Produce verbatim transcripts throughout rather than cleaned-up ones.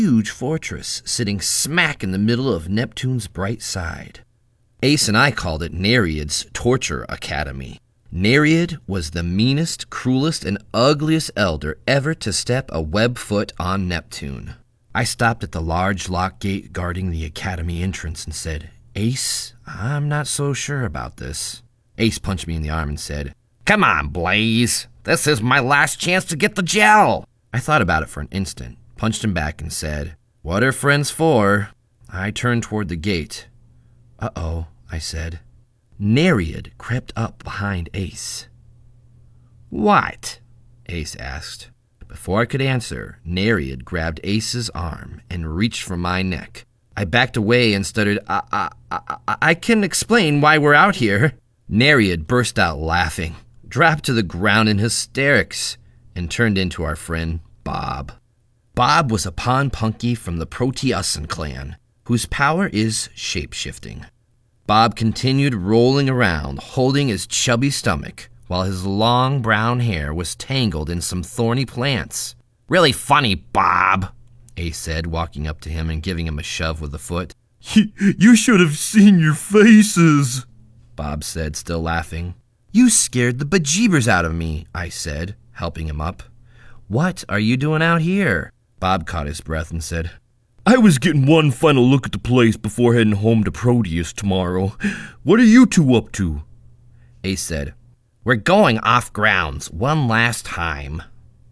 huge fortress sitting smack in the middle of Neptune's bright side. Ace and I called it Nereid's Torture Academy. Nereid was the meanest, cruelest, and ugliest elder ever to step a web foot on Neptune. I stopped at the large lock gate guarding the academy entrance and said, "Ace, I'm not so sure about this." Ace punched me in the arm and said, "Come on, Blaze. This is my last chance to get the gel." I thought about it for an instant, punched him back, and said, "What are friends for?" I turned toward the gate. "Uh-oh," I said. Nereid crept up behind Ace. "What?" Ace asked. Before I could answer, Nereid grabbed Ace's arm and reached for my neck. I backed away and stuttered, I, I, I, I can explain why we're out here." Nereid burst out laughing, dropped to the ground in hysterics, and turned into our friend Bob. Bob was a Pon Punky from the Proteussan clan, whose power is shape-shifting. Bob continued rolling around, holding his chubby stomach, while his long brown hair was tangled in some thorny plants. "Really funny, Bob," Ace said, walking up to him and giving him a shove with a foot. "You should have seen your faces," Bob said, still laughing. "You scared the bejeebers out of me," I said, helping him up. "What are you doing out here?" Bob caught his breath and said, "I was getting one final look at the place before heading home to Proteus tomorrow. What are you two up to?" Ace said, "We're going off grounds one last time."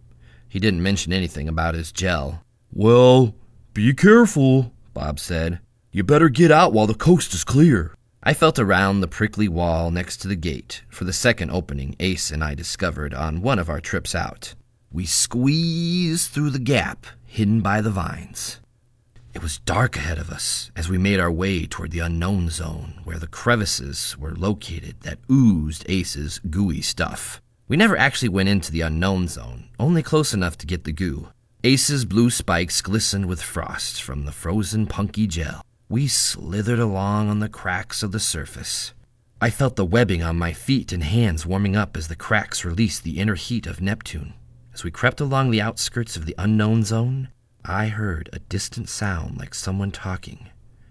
He didn't mention anything about his gel. "Well, be careful," Bob said. "You better get out while the coast is clear." I felt around the prickly wall next to the gate for the second opening Ace and I discovered on one of our trips out. We squeezed through the gap hidden by the vines. It was dark ahead of us as we made our way toward the unknown zone, where the crevices were located that oozed Ace's gooey stuff. We never actually went into the unknown zone, only close enough to get the goo. Ace's blue spikes glistened with frost from the frozen punky gel. We slithered along on the cracks of the surface. I felt the webbing on my feet and hands warming up as the cracks released the inner heat of Neptune. As we crept along the outskirts of the unknown zone, I heard a distant sound like someone talking.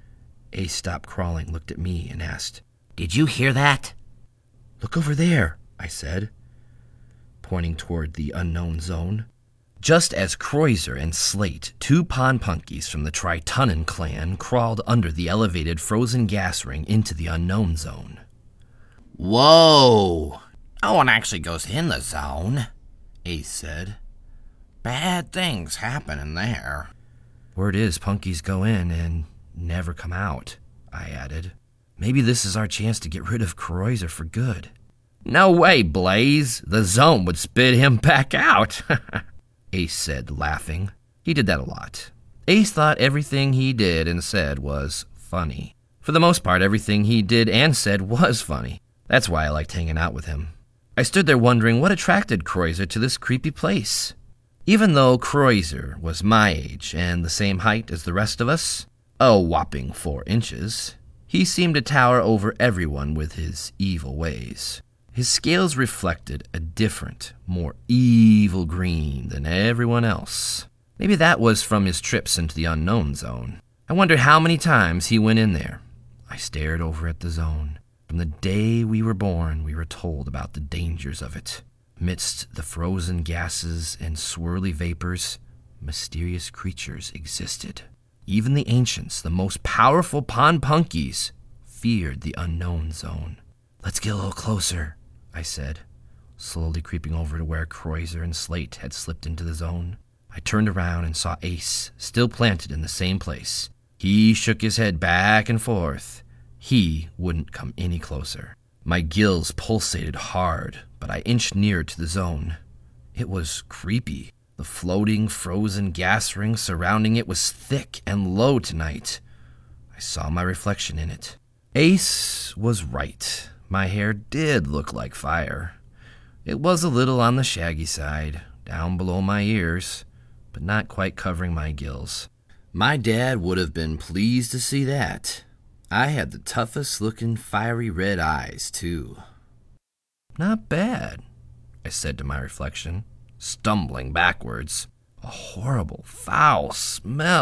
Ace stopped crawling, looked at me, and asked, "Did you hear that?" "Look over there," I said, pointing toward the unknown zone. Just as Kreuzer and Slate, two Pon Punkies from the Tritonnan clan, crawled under the elevated frozen gas ring into the unknown zone. "Whoa! No one actually goes in the zone," Ace said. "Bad things happen in there." "Word is Punkies go in and never come out," I added. "Maybe this is our chance to get rid of Kreuzer for good." "No way, Blaze. The zone would spit him back out," Ace said, laughing. He did that a lot. Ace thought everything he did and said was funny. For the most part, everything he did and said was funny. That's why I liked hanging out with him. I stood there wondering what attracted Kreuzer to this creepy place. Even though Kreuzer was my age and the same height as the rest of us, a whopping four inches, he seemed to tower over everyone with his evil ways. His scales reflected a different, more evil green than everyone else. Maybe that was from his trips into the unknown zone. I wondered how many times he went in there. I stared over at the zone. From the day we were born, we were told about the dangers of it. Amidst the frozen gases and swirly vapors, mysterious creatures existed. Even the ancients, the most powerful Pon Punkies, feared the unknown zone. "Let's get a little closer," I said, slowly creeping over to where Kreuzer and Slate had slipped into the zone. I turned around and saw Ace, still planted in the same place. He shook his head back and forth. He wouldn't come any closer. My gills pulsated hard, but I inched nearer to the zone. It was creepy. The floating, frozen gas ring surrounding it was thick and low tonight. I saw my reflection in it. Ace was right. My hair did look like fire. It was a little on the shaggy side, down below my ears, but not quite covering my gills. My dad would have been pleased to see that. I had the toughest-looking fiery red eyes, too. "Not bad," I said to my reflection, stumbling backwards. A horrible, foul smell